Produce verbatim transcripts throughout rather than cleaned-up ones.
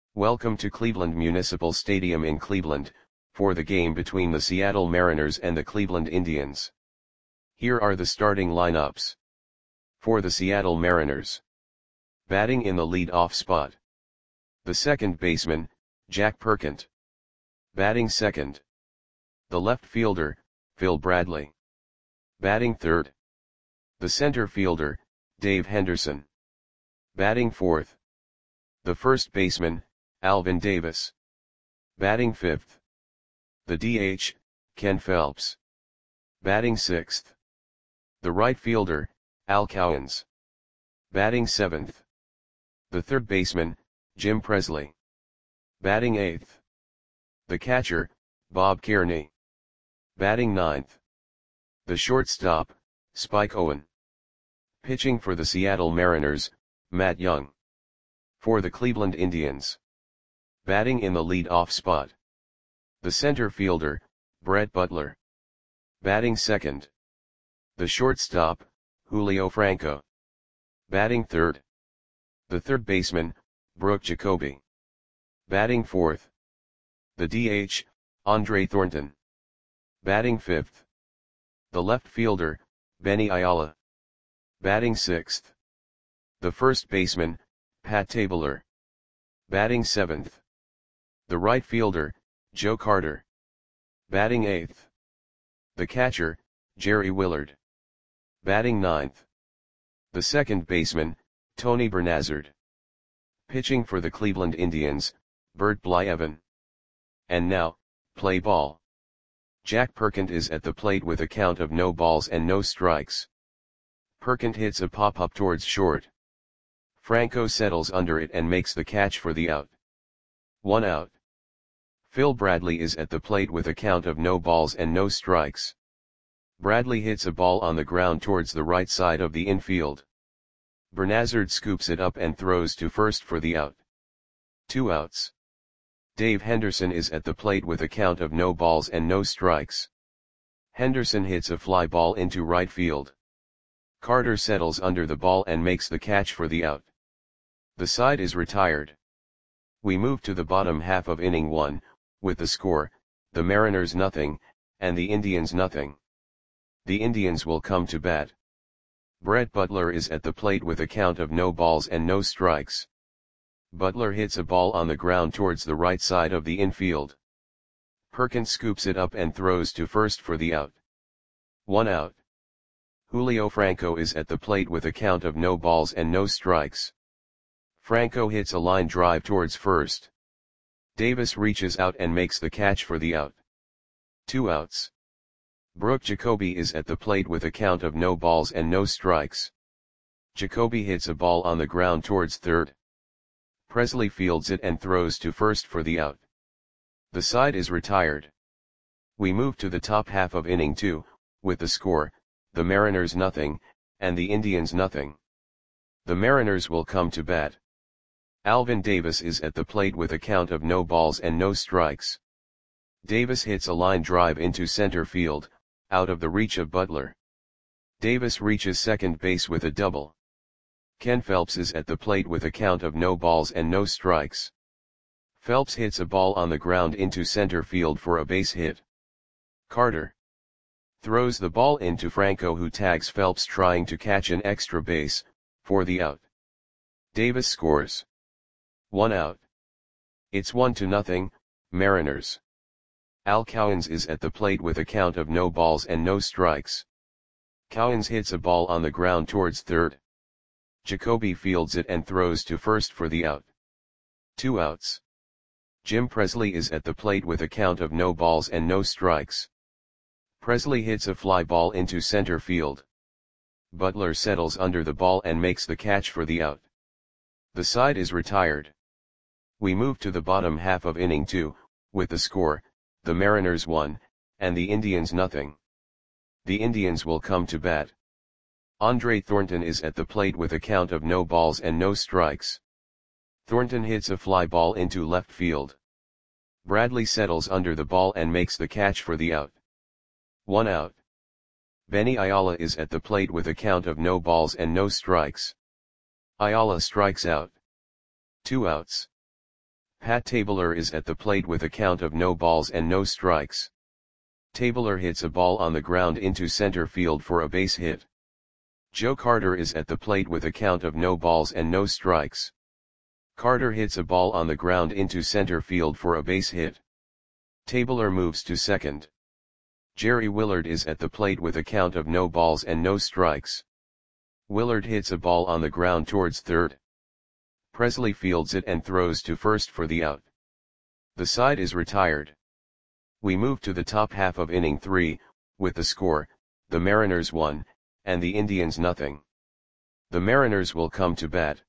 Welcome to Cleveland Municipal Stadium in Cleveland, for the game between the Seattle Mariners and the Cleveland Indians. Here are the starting lineups. For the Seattle Mariners. Batting in the lead-off spot. The second baseman, Jack Perkent. Batting second. The left fielder, Phil Bradley. Batting third. The center fielder, Dave Henderson. Batting fourth. The first baseman, Alvin Davis. Batting fifth. The D H, Ken Phelps. Batting sixth. The right fielder, Al Cowens. Batting seventh. The third baseman, Jim Presley. Batting eighth. The catcher, Bob Kearney. Batting ninth. The shortstop, Spike Owen. Pitching for the Seattle Mariners, Matt Young. For the Cleveland Indians. Batting in the lead-off spot. The center fielder, Brett Butler. Batting second. The shortstop, Julio Franco. Batting third. The third baseman, Brooke Jacoby. Batting fourth. The D H, Andre Thornton. Batting fifth. The left fielder, Benny Ayala. Batting sixth. The first baseman, Pat Tabler. Batting seventh. The right fielder, Joe Carter. Batting eighth. The catcher, Jerry Willard. Batting ninth. The second baseman, Tony Bernazard. Pitching for the Cleveland Indians, Bert Blyevin. And now, play ball. Jack Perkent is at the plate with a count of no balls and no strikes. Perkent hits a pop-up towards short. Franco settles under it and makes the catch for the out. One out. Phil Bradley is at the plate with a count of no balls and no strikes. Bradley hits a ball on the ground towards the right side of the infield. Bernazard scoops it up and throws to first for the out. Two outs. Dave Henderson is at the plate with a count of no balls and no strikes. Henderson hits a fly ball into right field. Carter settles under the ball and makes the catch for the out. The side is retired. We move to the bottom half of inning one, with the score, the Mariners nothing, and the Indians nothing. The Indians will come to bat. Brett Butler is at the plate with a count of no balls and no strikes. Butler hits a ball on the ground towards the right side of the infield. Perkent scoops it up and throws to first for the out. One out. Julio Franco is at the plate with a count of no balls and no strikes. Franco hits a line drive towards first. Davis reaches out and makes the catch for the out. Two outs. Brooke Jacoby is at the plate with a count of no balls and no strikes. Jacoby hits a ball on the ground towards third. Presley fields it and throws to first for the out. The side is retired. We move to the top half of inning two, with the score, the Mariners nothing, and the Indians nothing. The Mariners will come to bat. Alvin Davis is at the plate with a count of no balls and no strikes. Davis hits a line drive into center field, out of the reach of Butler. Davis reaches second base with a double. Ken Phelps is at the plate with a count of no balls and no strikes. Phelps hits a ball on the ground into center field for a base hit. Carter throws the ball into Franco, who tags Phelps trying to catch an extra base, for the out. Davis scores. One out. It's one to nothing, Mariners. Al Cowens is at the plate with a count of no balls and no strikes. Cowens hits a ball on the ground towards third. Jacoby fields it and throws to first for the out. Two outs. Jim Presley is at the plate with a count of no balls and no strikes. Presley hits a fly ball into center field. Butler settles under the ball and makes the catch for the out. The side is retired. We move to the bottom half of inning two, with the score, the Mariners one, and the Indians nothing. The Indians will come to bat. Andre Thornton is at the plate with a count of no balls and no strikes. Thornton hits a fly ball into left field. Bradley settles under the ball and makes the catch for the out. One out. Benny Ayala is at the plate with a count of no balls and no strikes. Ayala strikes out. Two outs. Pat Tabler is at the plate with a count of no balls and no strikes. Tabler hits a ball on the ground into center field for a base hit. Joe Carter is at the plate with a count of no balls and no strikes. Carter hits a ball on the ground into center field for a base hit. Tabler moves to second. Jerry Willard is at the plate with a count of no balls and no strikes. Willard hits a ball on the ground towards third. Presley fields it and throws to first for the out. The side is retired. We move to the top half of inning three, with the score, the Mariners one, and the Indians nothing. The Mariners will come to bat.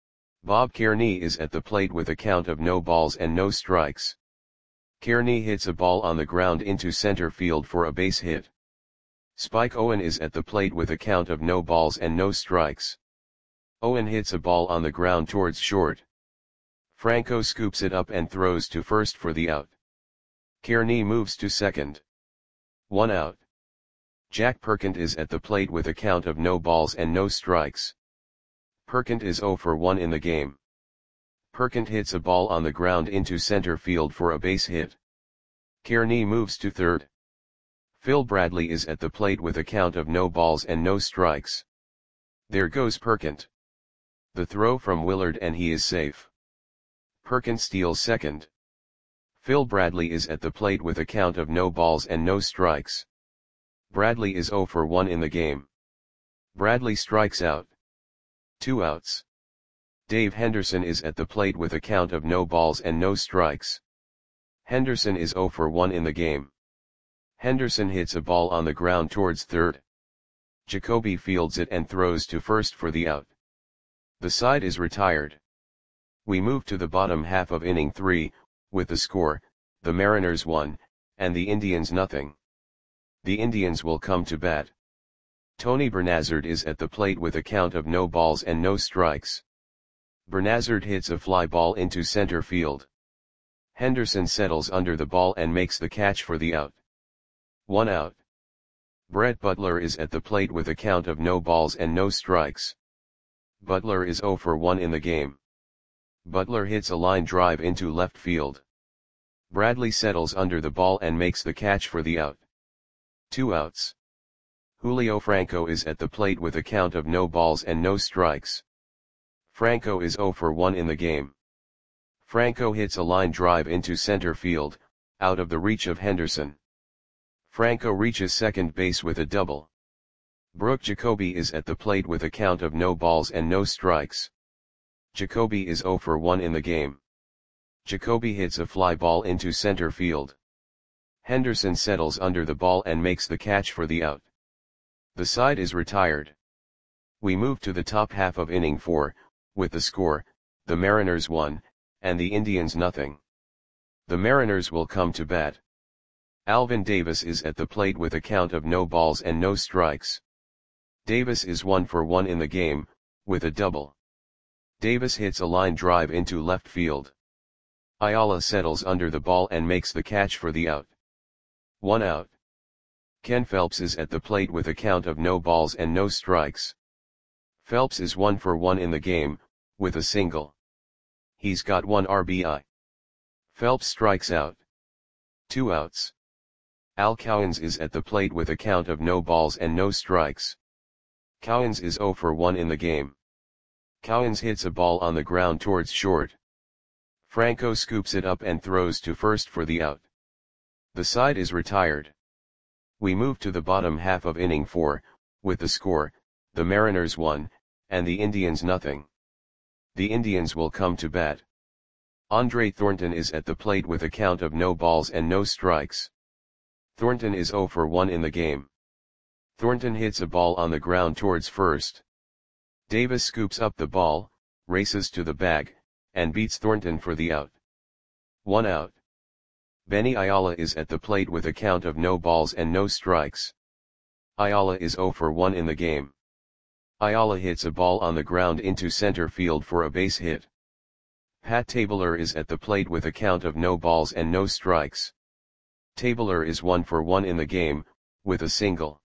Bob Kearney is at the plate with a count of no balls and no strikes. Kearney hits a ball on the ground into center field for a base hit. Spike Owen is at the plate with a count of no balls and no strikes. Owen hits a ball on the ground towards short. Franco scoops it up and throws to first for the out. Kearney moves to second. One out. Jack Perkins is at the plate with a count of no balls and no strikes. Perkins is zero for one in the game. Perkins hits a ball on the ground into center field for a base hit. Kearney moves to third. Phil Bradley is at the plate with a count of no balls and no strikes. There goes Perkins. The throw from Willard and he is safe. Perkins steals second. Phil Bradley is at the plate with a count of no balls and no strikes. Bradley is zero for one in the game. Bradley strikes out. Two outs. Dave Henderson is at the plate with a count of no balls and no strikes. Henderson is zero for one in the game. Henderson hits a ball on the ground towards third. Jacoby fields it and throws to first for the out. The side is retired. We move to the bottom half of inning three, with the score, the Mariners one, and the Indians nothing. The Indians will come to bat. Tony Bernazard is at the plate with a count of no balls and no strikes. Bernazard hits a fly ball into center field. Henderson settles under the ball and makes the catch for the out. One out. Brett Butler is at the plate with a count of no balls and no strikes. Butler is zero for one in the game. Butler hits a line drive into left field. Bradley settles under the ball and makes the catch for the out. Two outs. Julio Franco is at the plate with a count of no balls and no strikes. Franco is zero for one in the game. Franco hits a line drive into center field, out of the reach of Henderson. Franco reaches second base with a double. Brooke Jacoby is at the plate with a count of no balls and no strikes. Jacoby is zero for one in the game. Jacoby hits a fly ball into center field. Henderson settles under the ball and makes the catch for the out. The side is retired. We move to the top half of inning four, with the score, the Mariners one, and the Indians nothing. The Mariners will come to bat. Alvin Davis is at the plate with a count of no balls and no strikes. Davis is one for one in the game, with a double. Davis hits a line drive into left field. Ayala settles under the ball and makes the catch for the out. One out. Ken Phelps is at the plate with a count of no balls and no strikes. Phelps is one for one in the game, with a single. He's got one R B I. Phelps strikes out. Two outs. Al Cowens is at the plate with a count of no balls and no strikes. Cowens is zero for one in the game. Cowens hits a ball on the ground towards short. Franco scoops it up and throws to first for the out. The side is retired. We move to the bottom half of inning four, with the score, the Mariners one, and the Indians nothing. The Indians will come to bat. Andre Thornton is at the plate with a count of no balls and no strikes. Thornton is zero for one in the game. Thornton hits a ball on the ground towards first. Davis scoops up the ball, races to the bag, and beats Thornton for the out. One out. Benny Ayala is at the plate with a count of no balls and no strikes. Ayala is zero for one in the game. Ayala hits a ball on the ground into center field for a base hit. Pat Tabler is at the plate with a count of no balls and no strikes. Tabler is one for one in the game, with a single.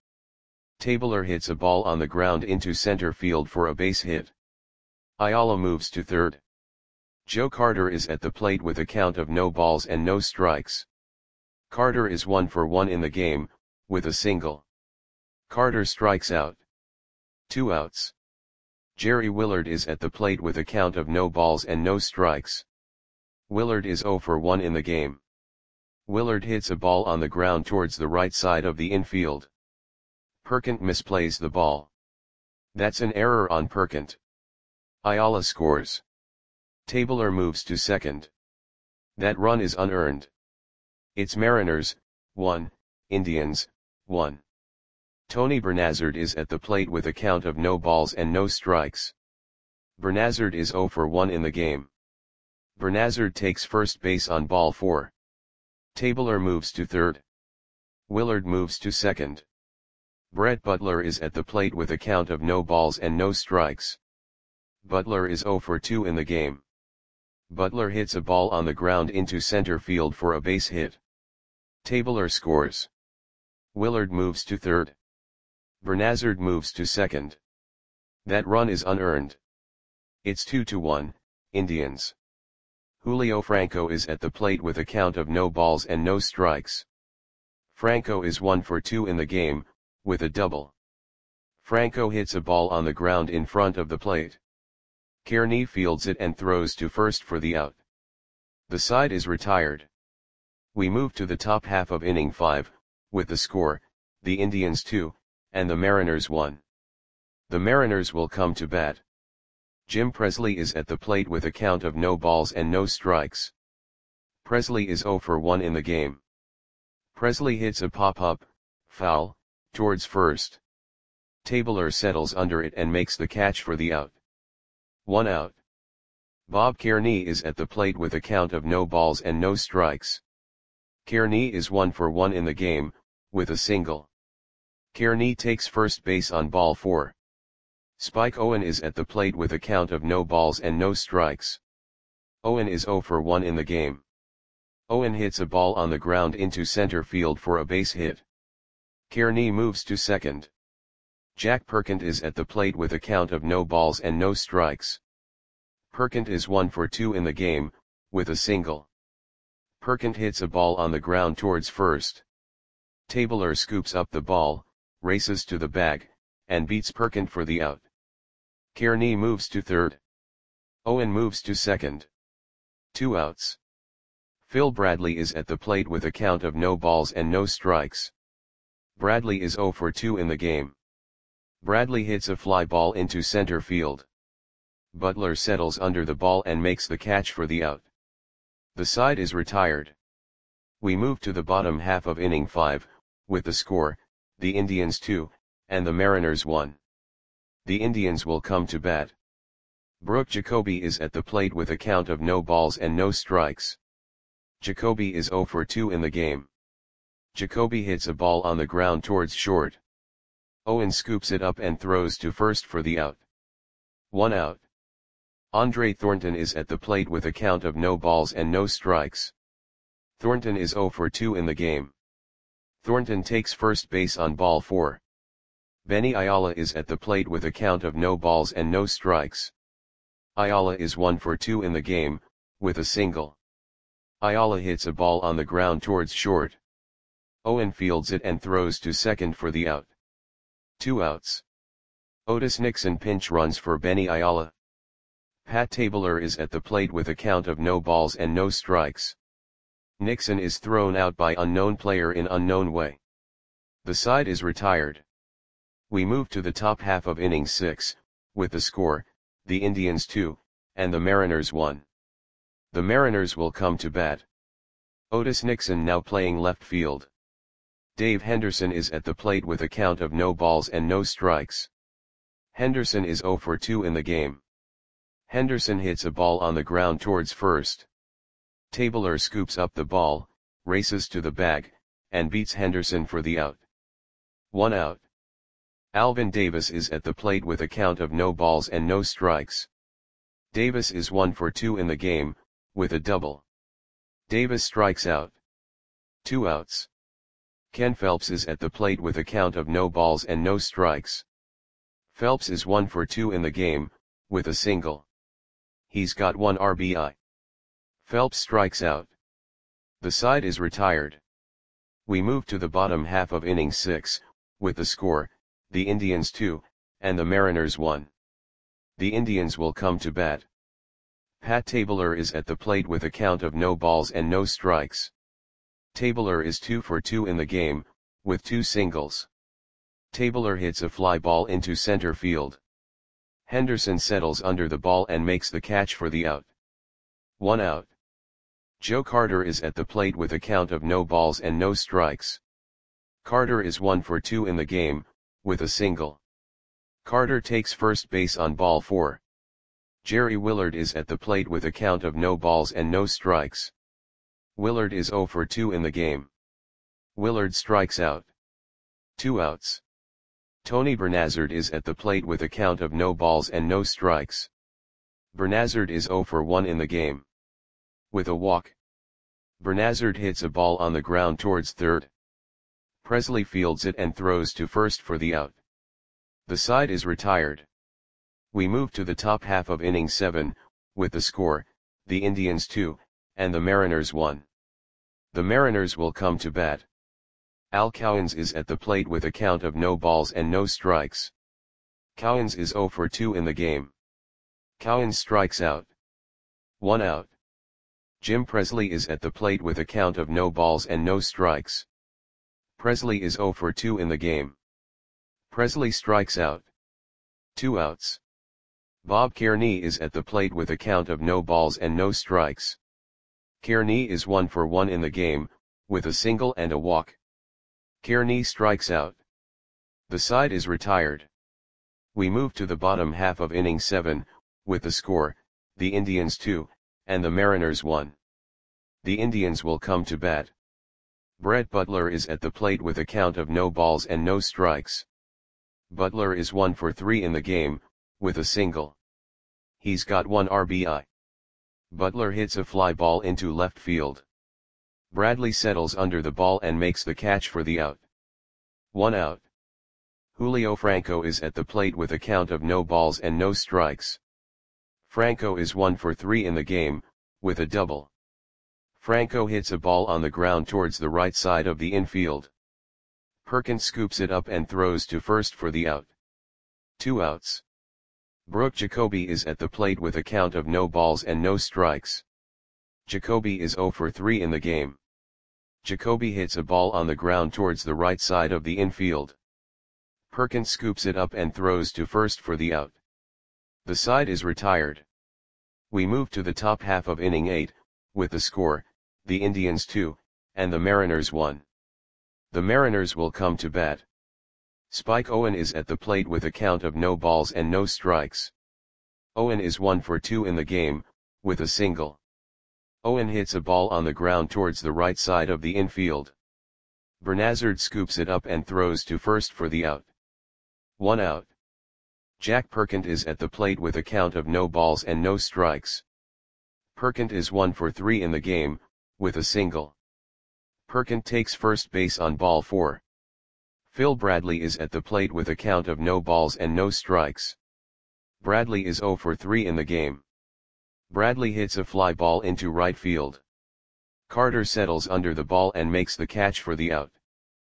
Tabler hits a ball on the ground into center field for a base hit. Ayala moves to third. Joe Carter is at the plate with a count of no balls and no strikes. Carter is one for one in the game, with a single. Carter strikes out. Two outs. Jerry Willard is at the plate with a count of no balls and no strikes. Willard is zero for one in the game. Willard hits a ball on the ground towards the right side of the infield. Perkent misplays the ball. That's an error on Perkent. Ayala scores. Tabler moves to second. That run is unearned. It's Mariners, one, Indians, one. Tony Bernazard is at the plate with a count of no balls and no strikes. Bernazard is zero for one in the game. Bernazard takes first base on ball four. Tabler moves to third. Willard moves to second. Brett Butler is at the plate with a count of no balls and no strikes. Butler is zero for two in the game. Butler hits a ball on the ground into center field for a base hit. Tabler scores. Willard moves to third. Bernazard moves to second. That run is unearned. It's two to one, Indians. Julio Franco is at the plate with a count of no balls and no strikes. Franco is one for two in the game, with a double. Franco hits a ball on the ground in front of the plate. Kearney fields it and throws to first for the out. The side is retired. We move to the top half of inning five, with the score, the Indians two, and the Mariners one. The Mariners will come to bat. Jim Presley is at the plate with a count of no balls and no strikes. Presley is zero for one in the game. Presley hits a pop-up, foul, towards first. Tabler settles under it and makes the catch for the out. One out. Bob Kearney is at the plate with a count of no balls and no strikes. Kearney is one for one in the game, with a single. Kearney takes first base on ball four. Spike Owen is at the plate with a count of no balls and no strikes. Owen is zero for one in the game. Owen hits a ball on the ground into center field for a base hit. Kearney moves to second. Jack Perkent is at the plate with a count of no balls and no strikes. Perkent is one for two in the game, with a single. Perkent hits a ball on the ground towards first. Tabler scoops up the ball, races to the bag, and beats Perkent for the out. Kearney moves to third. Owen moves to second. Two outs. Phil Bradley is at the plate with a count of no balls and no strikes. Bradley is zero for two in the game. Bradley hits a fly ball into center field. Butler settles under the ball and makes the catch for the out. The side is retired. We move to the bottom half of inning five, with the score, the Indians two, and the Mariners one. The Indians will come to bat. Brooke Jacoby is at the plate with a count of no balls and no strikes. Jacoby is zero for two in the game. Jacoby hits a ball on the ground towards short. Owen scoops it up and throws to first for the out. One out. Andre Thornton is at the plate with a count of no balls and no strikes. Thornton is zero for two in the game. Thornton takes first base on ball four. Benny Ayala is at the plate with a count of no balls and no strikes. Ayala is one for two in the game, with a single. Ayala hits a ball on the ground towards short. Owen fields it and throws to second for the out. Two outs. Otis Nixon pinch runs for Benny Ayala. Pat Tabler is at the plate with a count of no balls and no strikes. Nixon is thrown out by unknown player in unknown way. The side is retired. We move to the top half of inning six, with the score, the Indians two, and the Mariners one. The Mariners will come to bat. Otis Nixon now playing left field. Dave Henderson is at the plate with a count of no balls and no strikes. Henderson is zero for two in the game. Henderson hits a ball on the ground towards first. Tabler scoops up the ball, races to the bag, and beats Henderson for the out. One out. Alvin Davis is at the plate with a count of no balls and no strikes. Davis is one for two in the game, with a double. Davis strikes out. Two outs. Ken Phelps is at the plate with a count of no balls and no strikes. Phelps is one for two in the game, with a single. He's got one R B I. Phelps strikes out. The side is retired. We move to the bottom half of inning six, with the score, the Indians two, and the Mariners one. The Indians will come to bat. Pat Tabler is at the plate with a count of no balls and no strikes. Tabler is two for two in the game, with two singles. Tabler hits a fly ball into center field. Henderson settles under the ball and makes the catch for the out. One out. Joe Carter is at the plate with a count of no balls and no strikes. Carter is one for two in the game, with a single. Carter takes first base on ball four. Jerry Willard is at the plate with a count of no balls and no strikes. Willard is zero for two in the game. Willard strikes out. Two outs. Tony Bernazard is at the plate with a count of no balls and no strikes. Bernazard is zero for one in the game. With a walk. Bernazard hits a ball on the ground towards third. Presley fields it and throws to first for the out. The side is retired. We move to the top half of inning seven, with the score, the Indians two, and the Mariners one. The Mariners will come to bat. Al Cowens is at the plate with a count of no balls and no strikes. Cowens is zero for two in the game. Cowens strikes out. One out. Jim Presley is at the plate with a count of no balls and no strikes. Presley is zero for two in the game. Presley strikes out. Two outs. Bob Kearney is at the plate with a count of no balls and no strikes. Kearney is one for one in the game, with a single and a walk. Kearney strikes out. The side is retired. We move to the bottom half of inning seven, with the score, the Indians two, and the Mariners one. The Indians will come to bat. Brett Butler is at the plate with a count of no balls and no strikes. Butler is one for three in the game, with a single. He's got one R B I. Butler hits a fly ball into left field. Bradley settles under the ball and makes the catch for the out. One out. Julio Franco is at the plate with a count of no balls and no strikes. Franco is one for three in the game, with a double. Franco hits a ball on the ground towards the right side of the infield. Perkins scoops it up and throws to first for the out. Two outs. Brooke Jacoby is at the plate with a count of no balls and no strikes. Jacoby is zero for three in the game. Jacoby hits a ball on the ground towards the right side of the infield. Perkins scoops it up and throws to first for the out. The side is retired. We move to the top half of inning eight, with the score, the Indians two, and the Mariners one. The Mariners will come to bat. Spike Owen is at the plate with a count of no balls and no strikes. Owen is one for two in the game, with a single. Owen hits a ball on the ground towards the right side of the infield. Bernazard scoops it up and throws to first for the out. One out. Jack Perkins is at the plate with a count of no balls and no strikes. Perkins is one for three in the game, with a single. Perkins takes first base on ball four. Phil Bradley is at the plate with a count of no balls and no strikes. Bradley is zero for three in the game. Bradley hits a fly ball into right field. Carter settles under the ball and makes the catch for the out.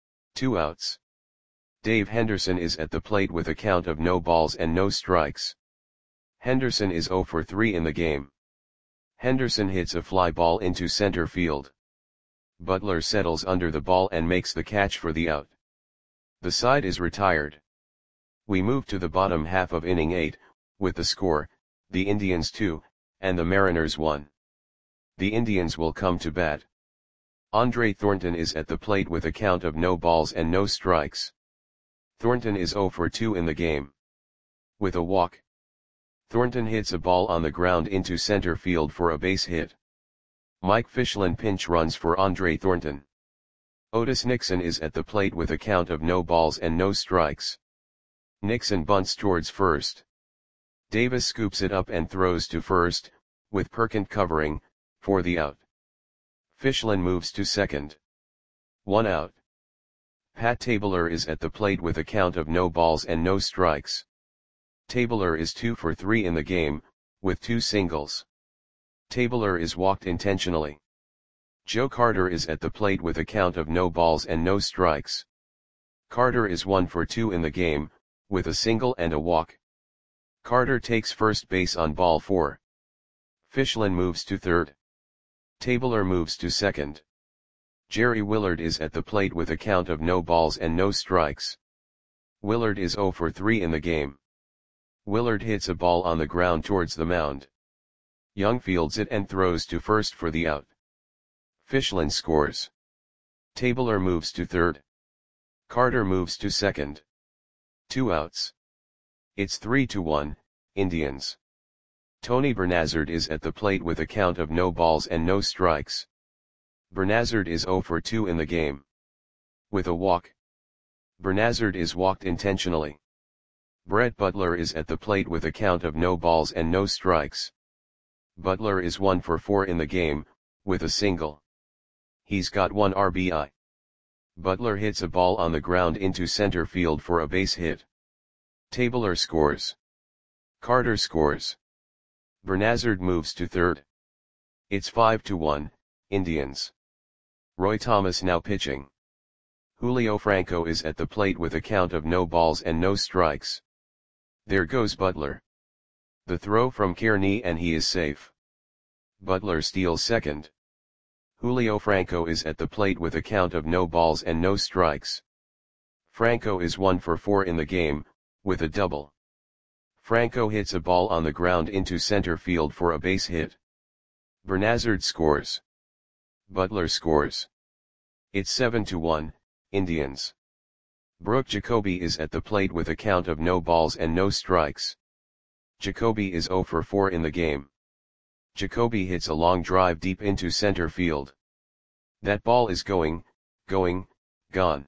Two outs. Dave Henderson is at the plate with a count of no balls and no strikes. Henderson is zero for three in the game. Henderson hits a fly ball into center field. Butler settles under the ball and makes the catch for the out. The side is retired. We move to the bottom half of inning eight, with the score, the Indians two, and the Mariners one. The Indians will come to bat. Andre Thornton is at the plate with a count of no balls and no strikes. Thornton is zero for two in the game. With a walk. Thornton hits a ball on the ground into center field for a base hit. Mike Fischlin pinch runs for Andre Thornton. Otis Nixon is at the plate with a count of no balls and no strikes. Nixon bunts towards first. Davis scoops it up and throws to first, with Perkins covering, for the out. Fischlin moves to second. One out. Pat Tabler is at the plate with a count of no balls and no strikes. Tabler is two for three in the game, with two singles. Tabler is walked intentionally. Joe Carter is at the plate with a count of no balls and no strikes. Carter is one for two in the game, with a single and a walk. Carter takes first base on ball four. Fichlin moves to third. Tabler moves to second. Jerry Willard is at the plate with a count of no balls and no strikes. Willard is zero for three in the game. Willard hits a ball on the ground towards the mound. Young fields it and throws to first for the out. Fichlin scores. Tabler moves to third. Carter moves to second. Two outs. It's three to one, Indians. Tony Bernazard is at the plate with a count of no balls and no strikes. Bernazard is zero for two in the game. With a walk. Bernazard is walked intentionally. Brett Butler is at the plate with a count of no balls and no strikes. Butler is one for four in the game, with a single. He's got one R B I. Butler hits a ball on the ground into center field for a base hit. Tabler scores. Carter scores. Bernazard moves to third. It's five to one, Indians. Roy Thomas now pitching. Julio Franco is at the plate with a count of no balls and no strikes. There goes Butler. The throw from Kearney and he is safe. Butler steals second. Julio Franco is at the plate with a count of no balls and no strikes. Franco is one for four in the game, with a double. Franco hits a ball on the ground into center field for a base hit. Bernazard scores. Butler scores. It's seven to one, Indians. Brooke Jacoby is at the plate with a count of no balls and no strikes. Jacoby is zero for four in the game. Jacoby hits a long drive deep into center field. That ball is going, going, gone.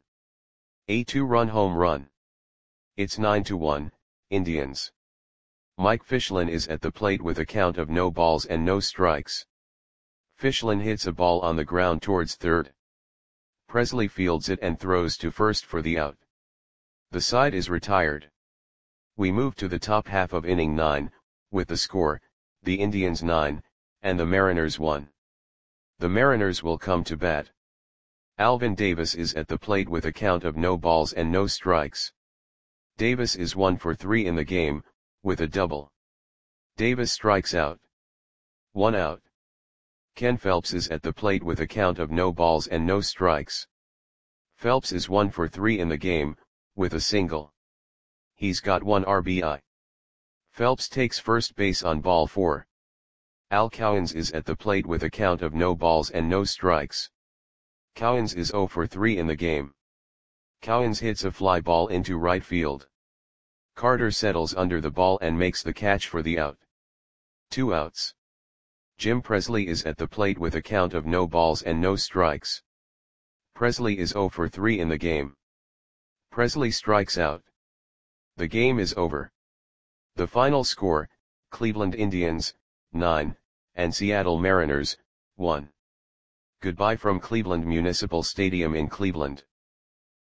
A two-run home run. It's nine to one, Indians. Mike Fichlin is at the plate with a count of no balls and no strikes. Fichlin hits a ball on the ground towards third. Presley fields it and throws to first for the out. The side is retired. We move to the top half of inning nine, with the score, the Indians nine, and the Mariners one. The Mariners will come to bat. Alvin Davis is at the plate with a count of no balls and no strikes. Davis is one for three in the game, with a double. Davis strikes out. One out. Ken Phelps is at the plate with a count of no balls and no strikes. Phelps is one for three in the game, with a single. He's got one R B I. Phelps takes first base on ball four. Al Cowens is at the plate with a count of no balls and no strikes. Cowens is zero for three in the game. Cowens hits a fly ball into right field. Carter settles under the ball and makes the catch for the out. Two outs. Jim Presley is at the plate with a count of no balls and no strikes. Presley is zero for three in the game. Presley strikes out. The game is over. The final score, Cleveland Indians, nine, and Seattle Mariners, one. Goodbye from Cleveland Municipal Stadium in Cleveland.